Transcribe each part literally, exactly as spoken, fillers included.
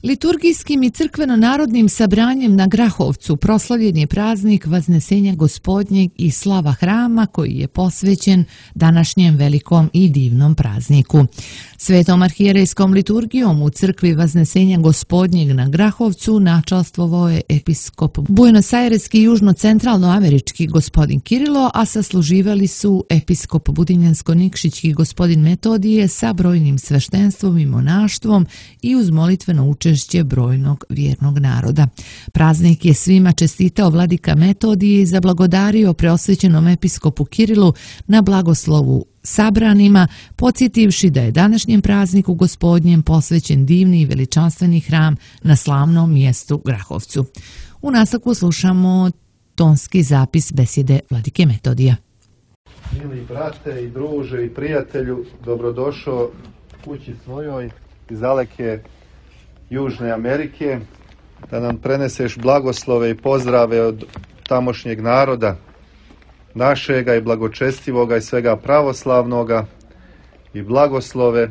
Liturgijskim i crkveno-narodnim sabranjem na Grahovcu proslavljen je praznik Vaznesenja Gospodnjeg i slava hrama koji je posvećen današnjem velikom i divnom prazniku. Svetom arhijerejskom liturgijom u crkvi Vaznesenja Gospodnjeg na Grahovcu načastvovao je episkop buenosajreski južno-centralnoamerički gospodin Kirilo, a sasluživali su episkop budimljansko-nikšićki gospodin Metodije sa brojnim sveštenstvom i monaštvom i uz molitveno učešće brojnog vjernog naroda. Praznik je svima čestitao vladika Metodije i zablagodario preosvećenom episkopu Kirilu na blagoslovu sabranima, podsjetivši da je današnjem prazniku Gospodnjem posvećen divni i veličanstveni hram na slavnom mjestu Grahovcu. U nastavku slušamo tonski zapis besjede vladike Metodija. Mili brate i druže i prijatelju, dobrodošao kući svojoj iz daleke Južne Amerike, da nam preneseš blagoslove i pozdrave od tamošnjeg naroda našega i blagočestivoga i svega pravoslavnoga, i blagoslove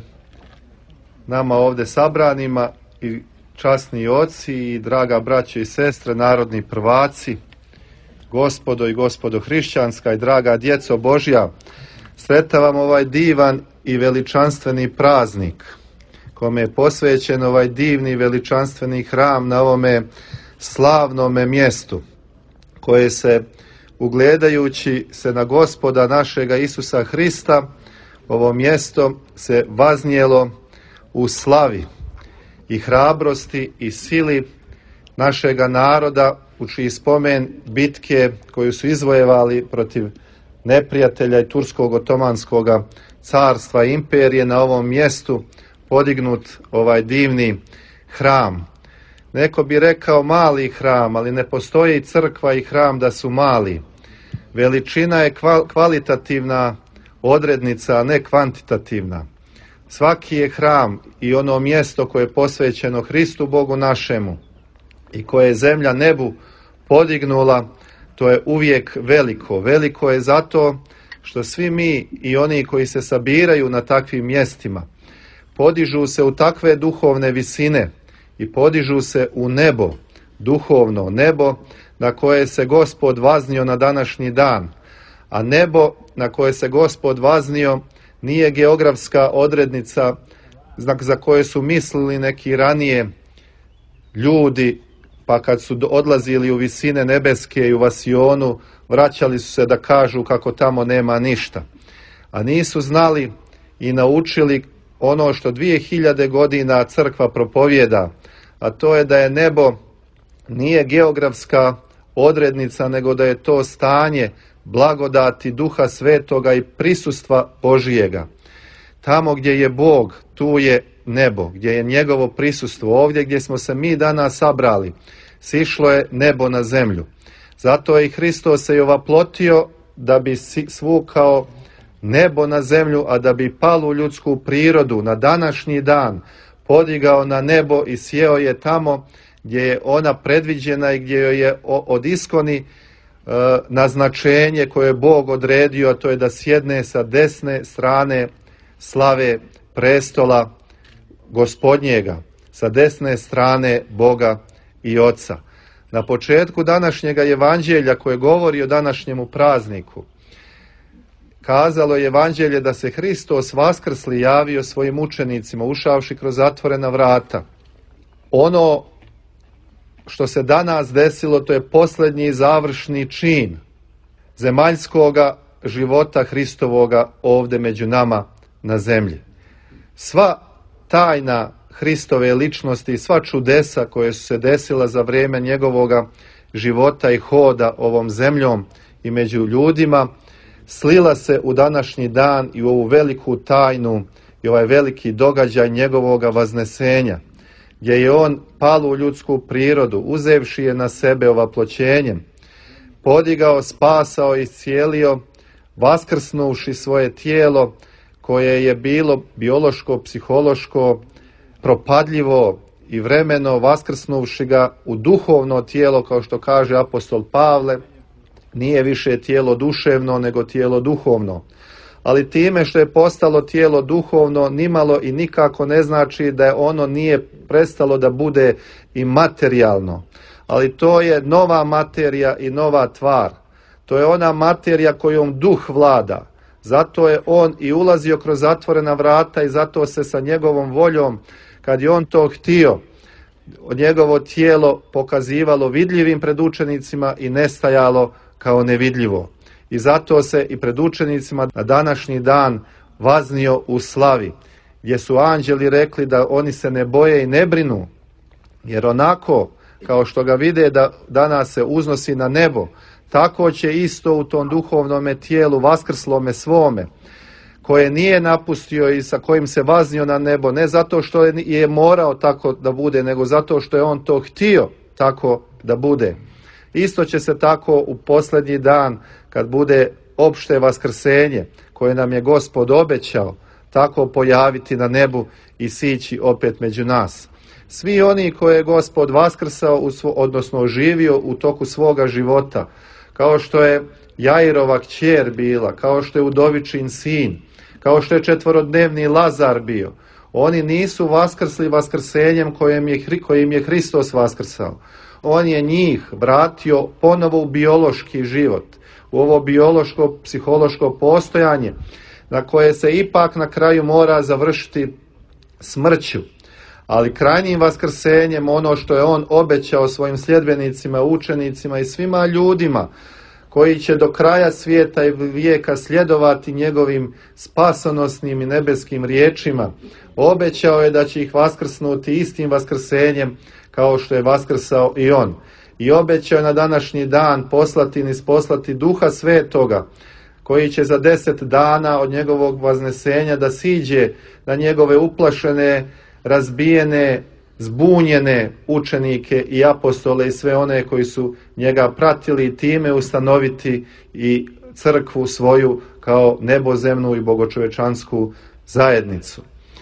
nama ovdje sabranima i časni oci i draga braćo i sestre, narodni prvaci, gospodo i gospodo hrišćanska i draga djeco Božja. Sretavam ovaj divan i veličanstveni praznik kome je posvećen ovaj divni veličanstveni hram na ovome slavnome mjestu, koje se, ugledajući se na Gospoda našega Isusa Hrista, ovo mjesto se vaznijelo u slavi i hrabrosti i sili našega naroda, u čiji spomen bitke koju su izvojevali protiv neprijatelja i Turskog otomanskog carstva i imperije, na ovom mjestu podignut ovaj divni hram. Neko bi rekao mali hram, ali ne postoji crkva i hram da su mali. Veličina je kvalitativna odrednica, a ne kvantitativna. Svaki je hram i ono mjesto koje je posvećeno Hristu Bogu našemu i koje je zemlja nebu podignula, to je uvijek veliko. Veliko je zato što svi mi i oni koji se sabiraju na takvim mjestima podižu se u takve duhovne visine i podižu se u nebo, duhovno nebo na koje se Gospod vaznio na današnji dan. A nebo na koje se Gospod vaznio nije geografska odrednica znak za koje su mislili neki ranije ljudi, pa kad su odlazili u visine nebeske i u Vasionu, vraćali su se da kažu kako tamo nema ništa. A nisu znali i naučili ono što dvije hiljade godina crkva propovijeda, a to je da je nebo nije geografska odrednica, nego da je to stanje blagodati Duha Svetoga i prisustva Božijega. Tamo gdje je Bog, tu je nebo, gdje je njegovo prisustvo. Ovdje gdje smo se mi danas sabrali, sišlo je nebo na zemlju. Zato je i Hristos se i ovaplotio da bi svukao nebo na zemlju, a da bi palu ljudsku prirodu na današnji dan podigao na nebo i sjeo je tamo gdje je ona predviđena i gdje joj je od iskoni e, naznačenje koje je Bog odredio, a to je da sjedne sa desne strane slave prestola Gospodnjega, sa desne strane Boga i Oca. Na početku današnjega evanđelja koje govori o današnjemu prazniku, kazalo je evanđelje da se Hristos vaskrsli javio svojim učenicima, ušavši kroz zatvorena vrata. Ono što se danas desilo, to je posljednji završni čin zemaljskoga života Hristovoga ovdje među nama na zemlji. Sva tajna Hristove ličnosti i sva čudesa koje su se desila za vrijeme njegovoga života i hoda ovom zemljom i među ljudima, slila se u današnji dan i u ovu veliku tajnu i ovaj veliki događaj njegovoga vaznesenja, gdje je on palu ljudsku prirodu, uzevši je na sebe ovaploćenjem, podigao, spasao i iscijelio, vaskrsnuvši svoje tijelo koje je bilo biološko, psihološko, propadljivo i vremeno, vaskrsnuvši ga u duhovno tijelo, kao što kaže apostol Pavle, nije više tijelo duševno nego tijelo duhovno. Ali time što je postalo tijelo duhovno, nimalo i nikako ne znači da je ono nije prestalo da bude i materijalno. Ali to je nova materija i nova tvar. To je ona materija kojom duh vlada. Zato je on i ulazio kroz zatvorena vrata i zato se sa njegovom voljom, kad je on to htio, njegovo tijelo pokazivalo vidljivim pred učenicima i nestajalo kao nevidljivo. I zato se i pred učenicima na današnji dan vaznio u slavi, gdje su anđeli rekli da oni se ne boje i ne brinu, jer onako kao što ga vide da danas se uznosi na nebo, tako će isto u tom duhovnome tijelu vaskrslome svome, koje nije napustio i sa kojim se vaznio na nebo, ne zato što je morao tako da bude, nego zato što je on to htio tako da bude. Isto će se tako u posljednji dan, kad bude opšte vaskrsenje, koje nam je Gospod obećao, tako pojaviti na nebu i sići opet među nas. Svi oni koje je Gospod vaskrsao, odnosno oživio u toku svoga života, kao što je Jairova kćer bila, kao što je Udovičin sin, kao što je četvorodnevni Lazar bio, oni nisu vaskrsli vaskrsenjem kojim je, kojim je Hristos vaskrsao. On je njih vratio ponovo u biološki život, u ovo biološko, psihološko postojanje, na koje se ipak na kraju mora završiti smrću. Ali krajnjim vaskrsenjem, ono što je on obećao svojim sljedbenicima, učenicima i svima ljudima koji će do kraja svijeta i vijeka sljedovati njegovim spasonosnim i nebeskim riječima, obećao je da će ih vaskrsnuti istim vaskrsenjem kao što je vaskrsao i on. I obećao je na današnji dan poslati i nisposlati Duha Svetoga, koji će za deset dana od njegovog vaznesenja da siđe na njegove uplašene, razbijene, zbunjene učenike i apostole i sve one koji su njega pratili i time ustanoviti i crkvu svoju kao nebozemnu i bogočovečansku zajednicu.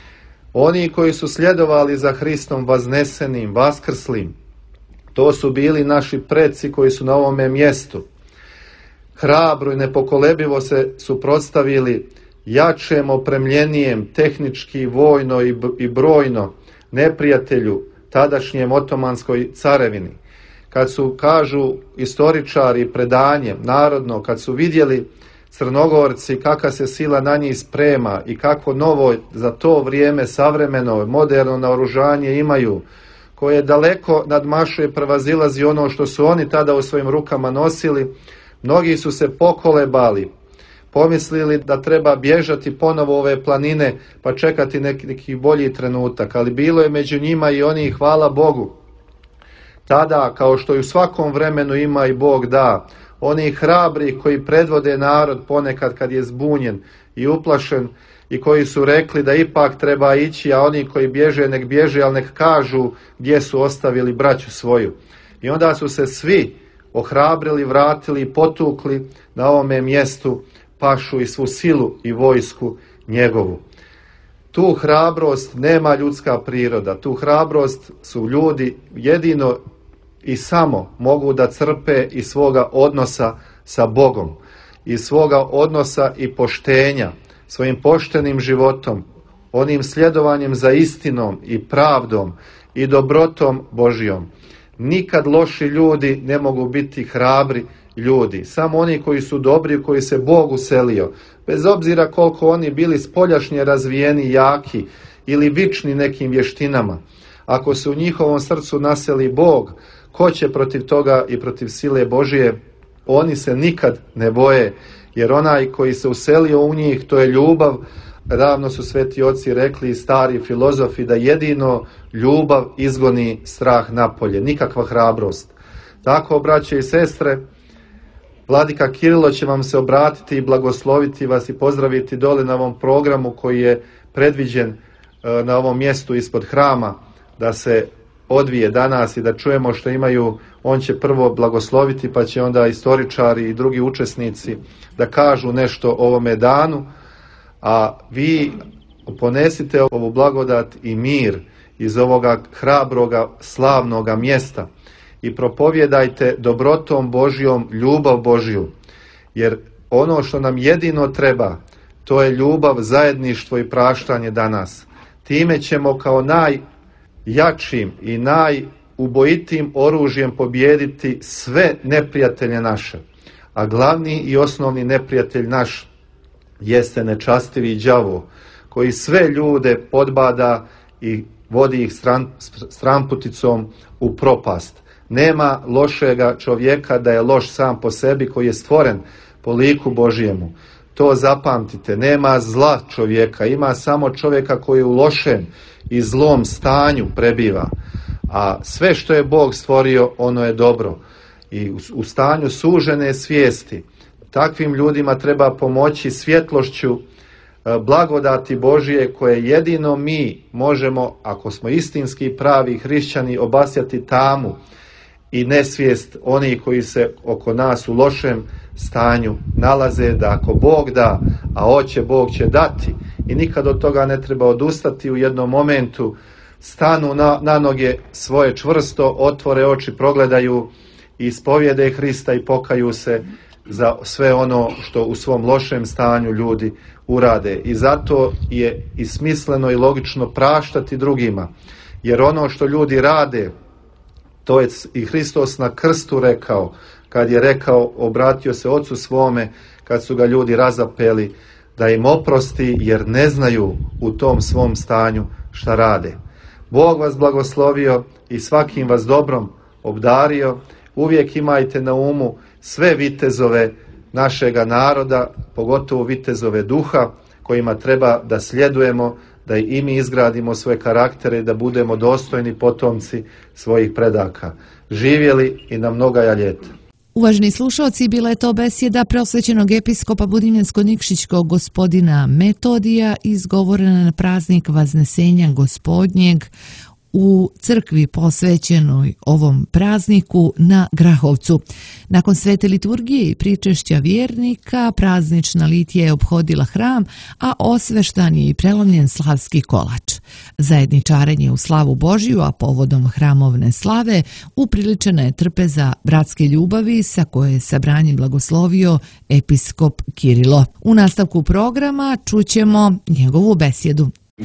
Oni koji su sljedovali za Hristom vaznesenim, vaskrslim, to su bili naši preci koji su na ovome mjestu. Hrabro i nepokolebivo se suprotstavili jačem, opremljenijem, tehnički, vojno i brojno neprijatelju, tadašnjem otomanskoj carevini. Kad su, kažu istoričari, predanje narodno, kad su vidjeli Crnogorci kakva se sila na njih sprema i kakvo novo za to vrijeme savremeno, moderno naoružanje imaju, koje daleko nadmašuje, prevazilazi ono što su oni tada u svojim rukama nosili, mnogi su se pokolebali, pomislili da treba bježati ponovo ove planine pa čekati neki, neki bolji trenutak, ali bilo je među njima i oni, hvala Bogu, tada, kao što i u svakom vremenu ima i Bog da, oni hrabri koji predvode narod ponekad kad je zbunjen i uplašen i koji su rekli da ipak treba ići, a oni koji bježe nek bježe, ali nek kažu gdje su ostavili braću svoju. I onda su se svi ohrabrili, vratili i potukli na ovome mjestu pašu i svu silu i vojsku njegovu. Tu hrabrost nema ljudska priroda, tu hrabrost su ljudi jedino i samo mogu da crpe iz svoga odnosa sa Bogom, iz svoga odnosa i poštenja, svojim poštenim životom, onim sljedovanjem za istinom i pravdom i dobrotom Božijom. Nikad loši ljudi ne mogu biti hrabri ljudi, samo oni koji su dobri, koji se Bog uselio, bez obzira koliko oni bili spoljašnje razvijeni, jaki ili vični nekim vještinama. Ako se u njihovom srcu naseli Bog, ko će protiv toga i protiv sile Božije? Oni se nikad ne boje, jer onaj koji se uselio u njih, to je ljubav. Davno su sveti oci rekli i stari filozofi da jedino ljubav izgoni strah napolje, nikakva hrabrost. Tako, braće i sestre, Vladika Kirilo će vam se obratiti i blagosloviti vas i pozdraviti dole na ovom programu koji je predviđen na ovom mjestu ispod hrama da se odvije danas i da čujemo što imaju. On će prvo blagosloviti, pa će onda istoričari i drugi učesnici da kažu nešto o ovome danu, a vi ponesite ovu blagodat i mir iz ovoga hrabroga, slavnoga mjesta i propovjedajte dobrotom Božjom ljubav Božju, jer ono što nam jedino treba To je ljubav, zajedništvo i praštanje danas. Time ćemo kao najjačim i najubojitijim oružjem pobijediti sve neprijatelje naše. A glavni i osnovni neprijatelj naš jeste nečastivi đavo, koji sve ljude podbada i vodi ih stran, stramputicom u propast. Nema lošega čovjeka da je loš sam po sebi, koji je stvoren po liku Božijemu. To zapamtite, nema zla čovjeka, ima samo čovjeka koji u lošem i zlom stanju prebiva. A sve što je Bog stvorio, ono je dobro. I u stanju sužene svijesti takvim ljudima treba pomoći svjetlošću blagodati Božije, koje jedino mi možemo, ako smo istinski pravi hrišćani, obasjati tamu i nesvijest onih koji se oko nas u lošem stanju nalaze, da ako Bog da, a hoće, Bog će dati, i nikad od toga ne treba odustati. U jednom momentu stanu na, na noge svoje čvrsto, otvore oči, progledaju i ispovjede Hrista i pokaju se za sve ono što u svom lošem stanju ljudi urade. I zato je i smisleno i logično praštati drugima, jer ono što ljudi rade, to je i Hristos na krstu rekao, kad je rekao, obratio se Ocu svome, kad su ga ljudi razapeli, da im oprosti, jer ne znaju u tom svom stanju šta rade. Bog vas blagoslovio i svakim vas dobrom obdario. Uvijek imajte na umu sve vitezove našega naroda, pogotovo vitezove duha, kojima treba da sljedujemo, da i mi izgradimo svoje karaktere i da budemo dostojni potomci svojih predaka. Živjeli i na mnogaja ljeta. Uvaženi slušalci, bila je to besjeda prosvećenog episkopa Budimljansko-Nikšićkog gospodina Metodija, izgovorena na praznik Vaznesenja Gospodnjeg u crkvi posvećenoj ovom prazniku na Grahovcu. Nakon svete liturgije i pričešća vjernika, praznična litija je ophodila hram, a osveštan je i prelomljen slavski kolač. Zajedničarenje u slavu Božiju, a povodom hramovne slave, upriličena je trpeza bratske ljubavi sa koje je sabranje blagoslovio episkop Kirilo. U nastavku programa čućemo njegovu besjedu.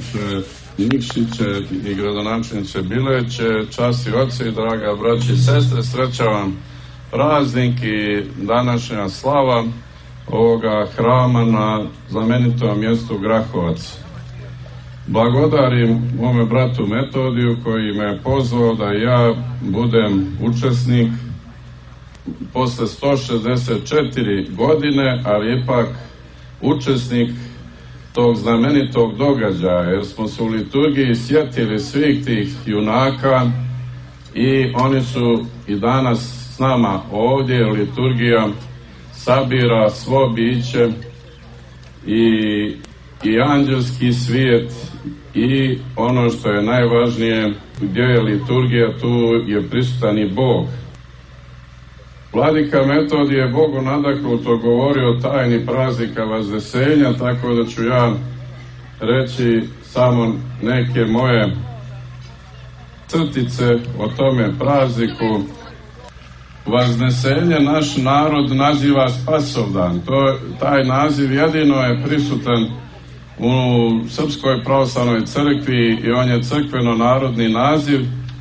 Nikšiće i gradonačelniče Bileće, časti oci i draga braći i sestre, sreća vam praznik i današnja slava ovoga hrama na znamenitom mjestu Grahovac. Blagodarim mome bratu Metodiju koji me pozvao da ja budem učesnik posle sto šezdeset četiri godine, ali ipak učesnik tog znamenitog događaja, jer smo se u liturgiji sjetili svih tih junaka i oni su i danas s nama ovdje. Liturgija sabira svo biće i, i anđelski svijet i ono što je najvažnije, gdje je liturgija, tu je prisutan i Bog. Vladika Metodije je Bogu nadahnuto govorio o tajni praznika Vaznesenja, tako da ću ja reći samo neke moje crtice o tome prazniku. Vaznesenje naš narod naziva Spasovdan. To, taj naziv jedino je prisutan u Srpskoj pravoslavnoj crkvi i on je crkveno-narodni naziv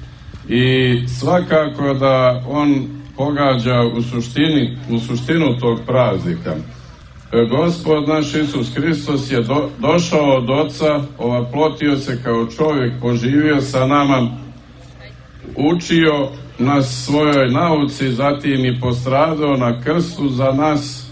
i svakako da on pogađa u suštini, u suštinu tog praznika. Gospod naš Isus Hristos je do, došao od Oca, ovaplotio se kao čovjek, poživio sa nama, učio nas svojoj nauci, zatim i postradao na krstu za nas,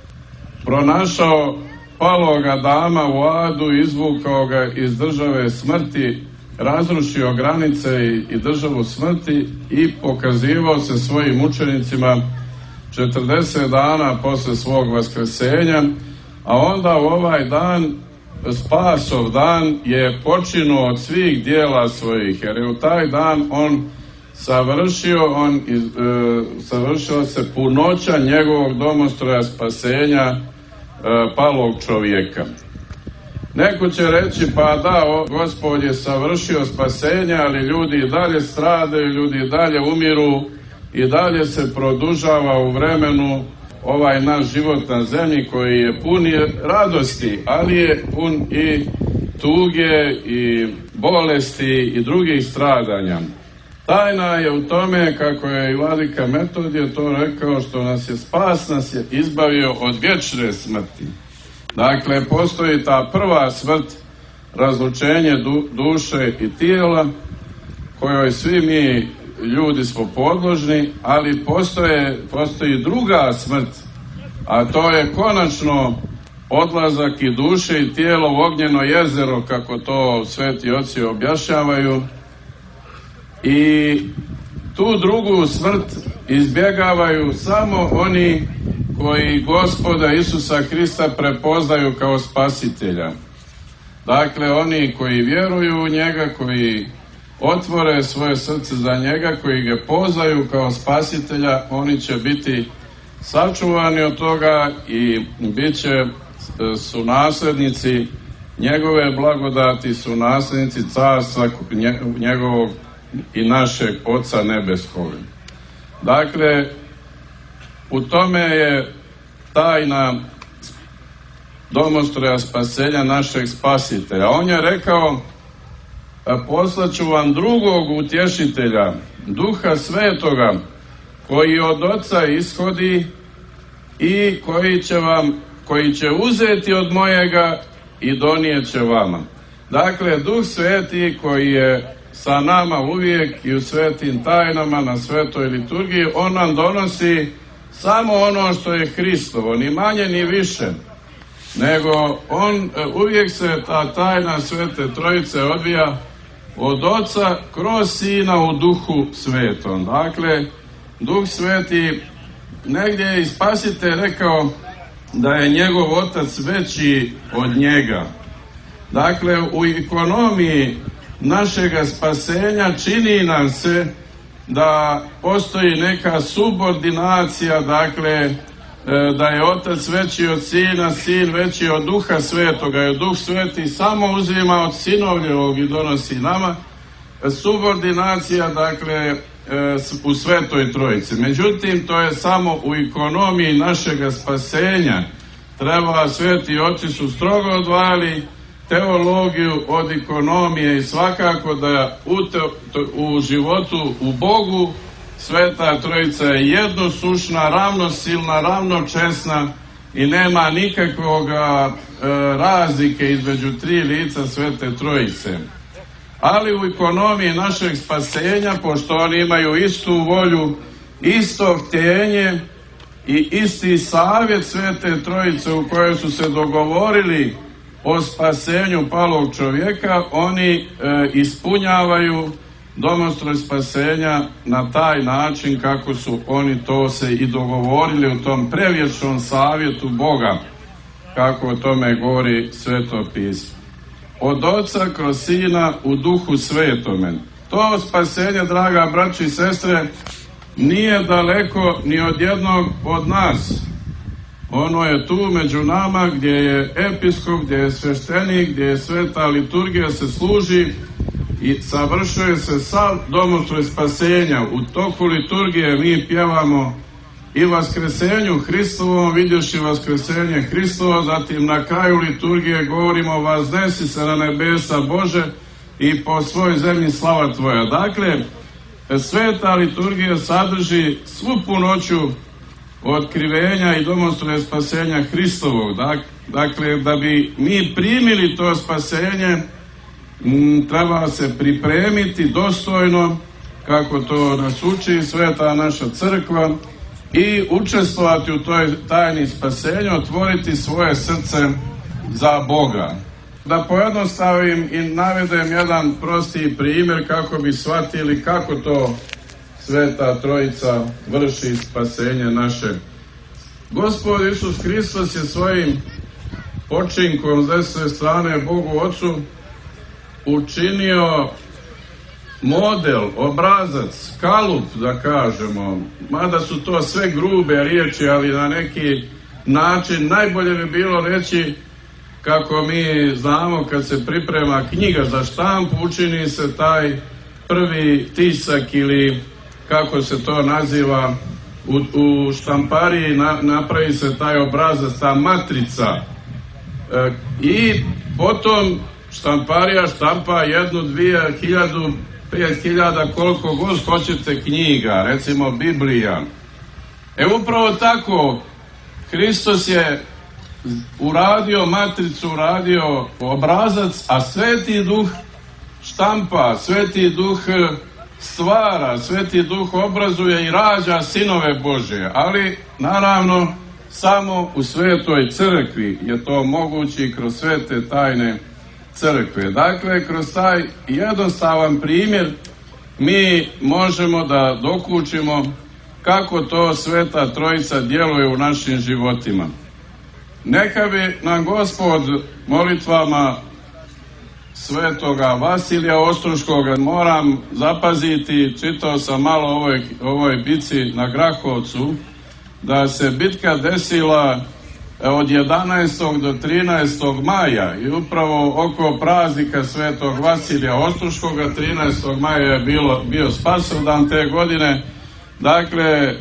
pronašao paloga Adama u adu, izvukao ga iz države smrti, razrušio granice i, i državu smrti i pokazivao se svojim učenicima četrdeset dana posle svog vaskresenja, a onda u ovaj dan, Spasov dan, je počinuo od svih dijela svojih, jer je u taj dan on savršio, on iz, e, savršila se punoća njegovog domostroja spasenja e, palog čovjeka. Neko će reći, pa da, o, Gospod je savršio spasenje, ali ljudi i dalje stradaju, ljudi i dalje umiru, i dalje se produžava u vremenu ovaj naš život na zemlji koji je pun i radosti, ali je pun i tuge i bolesti i drugih stradanja. Tajna je u tome, kako je i vladika Metodije to rekao, što nas je spas, nas je izbavio od vječne smrti. Dakle, postoji ta prva smrt, razlučenje du, duše i tijela, kojoj svi mi ljudi smo podložni, ali postoje, postoji druga smrt, a to je konačno odlazak i duše i tijelo u ognjeno jezero, kako to sveti oci objašnjavaju. I tu drugu smrt izbjegavaju samo oni koji Gospoda Isusa Hrista prepoznaju kao spasitelja. Dakle, oni koji vjeruju u njega, koji otvore svoje srce za njega, koji ga poznaju kao spasitelja, oni će biti sačuvani od toga i bit će su nasljednici njegove blagodati, su nasljednici carstva njegovog i našeg Oca nebeskog. Dakle, u tome je tajna domostroja spasenja našeg spasitelja. On je rekao: poslaću vam drugog utješitelja, Duha Svetoga, koji od Oca ishodi i koji će vam, koji će uzeti od mojega i donijet će vama. Dakle, Duh Sveti koji je sa nama uvijek i u svetim tajnama na svetoj liturgiji, on nam donosi samo ono što je Hristovo, ni manje ni više, nego on uvijek se ta tajna Svete Trojice odvija od Oca kroz Sina u Duhu Svetom. Dakle, Duh Sveti, negdje je i Spasitelj rekao da je njegov Otac veći od njega. Dakle, u ekonomiji našega spasenja čini nam se da postoji neka subordinacija, dakle, da je Otac veći od Sina, Sin veći od Duha Svetoga, jer Duh Sveti samo uzima od Sinovljevog i donosi nama. Subordinacija, dakle, u Svetoj Trojici. Međutim, to je samo u ekonomiji našega spasenja. Treba, sveti oci su strogo odvajali teologiju od ekonomije i svakako da u, te, u životu u Bogu Sveta Trojica je jednosušna, ravnosilna, ravnočesna i nema nikakvog e, razlike između tri lica Svete Trojice. Ali u ekonomiji našeg spasenja, pošto oni imaju istu volju, isto htjenje i isti savjet Svete Trojice u kojoj su se dogovorili o spasenju palog čovjeka, oni e, ispunjavaju domostroj spasenja na taj način kako su oni to se i dogovorili u tom prevječnom savjetu Boga, kako o tome govori Sveto pismo. Od Oca kroz Sina u Duhu Svetome. To spasenje, draga braći i sestre, nije daleko ni od jednog od nas. Ono je tu među nama, gdje je episkop, gdje je sveštenik, gdje je sveta liturgija se služi i savršuje se sav domostroj spasenja. U toku liturgije mi pjevamo i vaskresenju Hristovom, vidjevši vaskresenje Hristovo, zatim na kraju liturgije govorimo: vaznesi se na nebesa Bože i po svoj zemlji slava Tvoja. Dakle, sveta liturgija sadrži svu punoću otkrivenja i domostroja spasenja Hristovog. Dakle, da bi mi primili to spasenje, treba se pripremiti dostojno, kako to nas uči sveta naša crkva, i učestvovati u toj tajni spasenja, otvoriti svoje srce za Boga. Da pojednostavim i navedem jedan prosti primjer kako bi shvatili kako to Sveta Trojica vrši spasenje naše. Gospod Isus Hristos je svojim počinkom s desne strane Bogu Ocu učinio model, obrazac, kalup, da kažemo, mada su to sve grube riječi, ali na neki način najbolje bi bilo reći, kako mi znamo kad se priprema knjiga za štampu, učini se taj prvi tisak ili kako se to naziva, u, u štampariji na, napravi se taj obrazac, ta matrica e, i potom štamparija štampa jednu, dvije, hiljadu, pet hiljada, koliko god hoćete knjiga, recimo Biblija. E upravo tako Hristos je uradio matricu, uradio obrazac, a Sveti Duh štampa, Sveti Duh stvara, Sveti Duh obrazuje i rađa sinove Božje, ali naravno samo u Svetoj crkvi je to moguće i kroz svete tajne crkve. Dakle, kroz taj jednostavan primjer mi možemo da dokučimo kako to Sveta Trojica djeluje u našim životima. Neka bi nam Gospod molitvama Svetoga Vasilija Ostroškoga, moram zapaziti, čitao sam malo o ovoj, ovoj bici na Grahovcu, da se bitka desila od jedanaestog do trinaestog maja i upravo oko praznika Svetog Vasilija Ostroškoga, trinaestog maja je bilo, bio Spasovdan te godine. Dakle, e,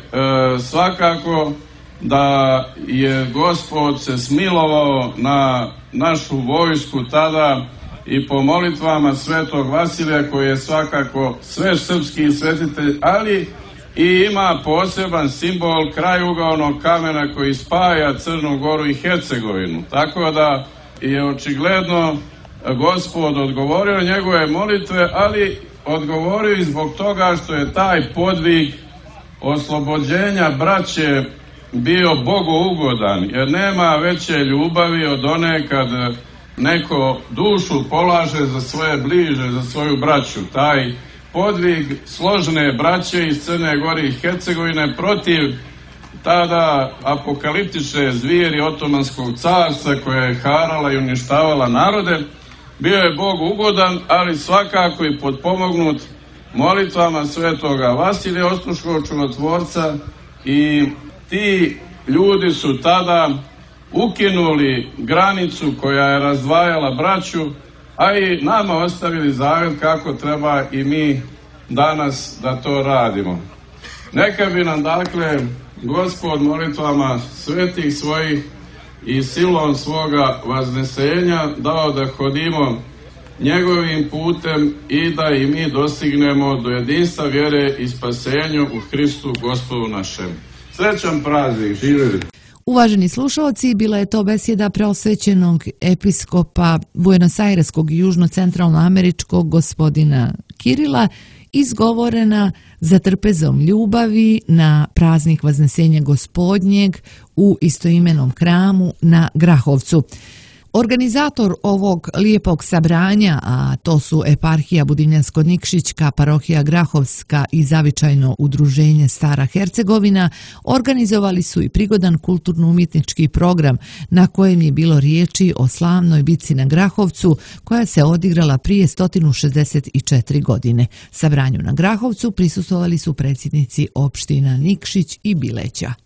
svakako da je Gospod se smilovao na našu vojsku tada i po molitvama Svetog Vasilija, koji je svakako sve srpski svetitelj, ali i ima poseban simbol krajugaonog kamena koji spaja Crnu Goru i Hercegovinu. Tako da je očigledno Gospod odgovorio njegove molitve, ali odgovorio i zbog toga što je taj podvig oslobođenja braće bio Bogu ugodan, jer nema veće ljubavi od one kad neko dušu polaže za svoje bliže, za svoju braću. Taj podvig složne braće iz Crne Gore i Hercegovine protiv tada apokaliptične zvijeri Otomanskog carstva koja je harala i uništavala narode, bio je Bogu ugodan, ali svakako i potpomognut molitvama Svetoga Vasilija Ostroškog čudotvorca, i ti ljudi su tada ukinuli granicu koja je razdvajala braću, a i nama ostavili zavjet kako treba i mi danas da to radimo. Neka bi nam dakle Gospod molitvama svetih svojih i silom svoga vaznesenja dao da hodimo njegovim putem i da i mi dostignemo do jedinstva vjere i spasenju u Hristu Gospodu našem. Srećan praznik, živjeli! Uvaženi slušalci, bila je to besjeda preosvećenog episkopa Buenos Aireskog i južno-centralnoameričkog gospodina Kirila, izgovorena za trpezom ljubavi na praznik Vaznesenja Gospodnjeg u istoimenom hramu na Grahovcu. Organizator ovog lijepog sabranja, a to su eparhija Budimljansko-Nikšićka, parohija Grahovska i zavičajno udruženje Stara Hercegovina, organizovali su i prigodan kulturno-umjetnički program na kojem je bilo riječi o slavnoj bici na Grahovcu koja se odigrala prije sto šezdeset četiri godine. Sabranju na Grahovcu prisustvovali su predsjednici opština Nikšić i Bileća.